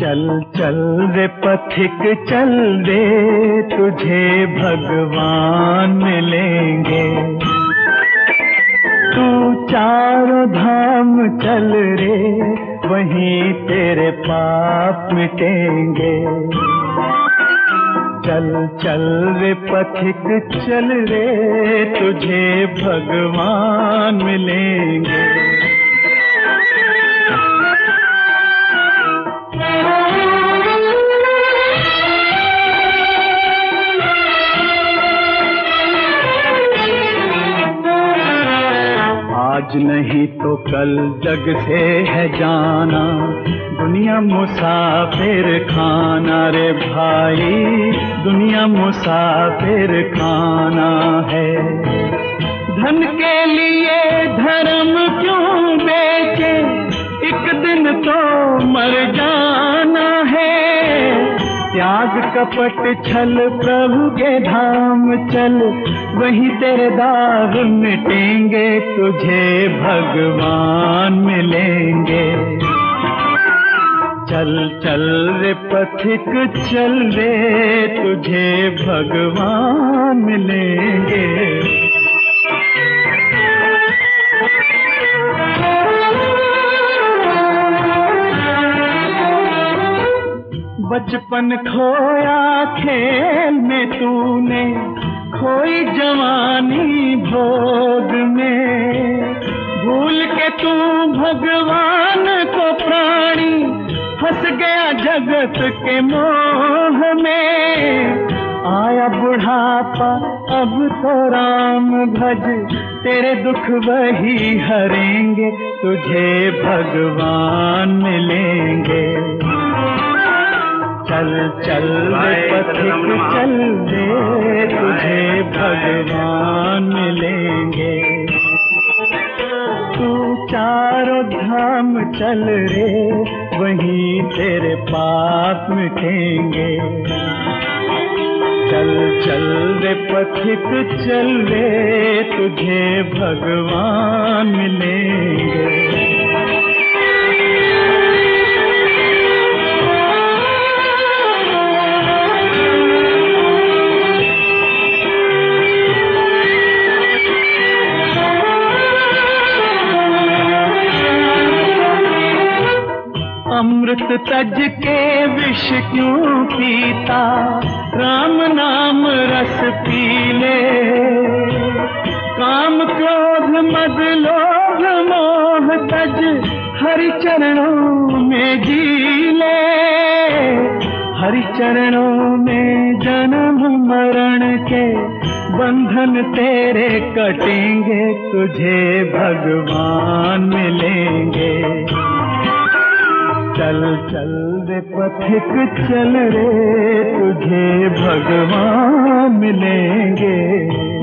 चल चल रे पथिक चल रे, तुझे भगवान मिलेंगे। तू चारों धाम चल रे, वहीं तेरे पाप मिटेंगे। चल चल रे पथिक चल रे, तुझे भगवान मिलेंगे। आज नहीं तो कल जग से है जाना, दुनिया मुसाफिर खाना रे भाई, दुनिया मुसाफिर खाना है। धन के लिए धर्म क्यों बेचे, एक दिन तो मर जाना है। त्याग कपट छल प्रभु के धाम चल, वहीं तेरे दाग मिटेंगे, तुझे भगवान मिलेंगे। चल चल रे पथिक चल रे, तुझे भगवान मिलेंगे। बचपन खोया खेल में तूने, खोई जवानी भोग में। भूल के तू भगवान को प्राणी, फंस गया जगत के मोह में। आया बुढ़ापा अब तो राम भज, तेरे दुख वही हरेंगे, तुझे भगवान मिलेंगे। चल चल रे पथिक चल रे, तुझे भगवान मिलेंगे। तू चारों धाम चल रे, वहीं तेरे पाप मिटेंगे। चल चल रे पथिक चल रे, तुझे भगवान मिलेंगे। अमृत तज के विष क्यों पीता, राम नाम रस पी ले। काम क्रोध मद लोभ मोह तज, हरि चरणों में जी ले। हरि चरणों में जन्म मरण के बंधन तेरे कटेंगे, तुझे भगवान मिलेंगे। चल चल रे पथिक चल रे, तुझे भगवान मिलेंगे।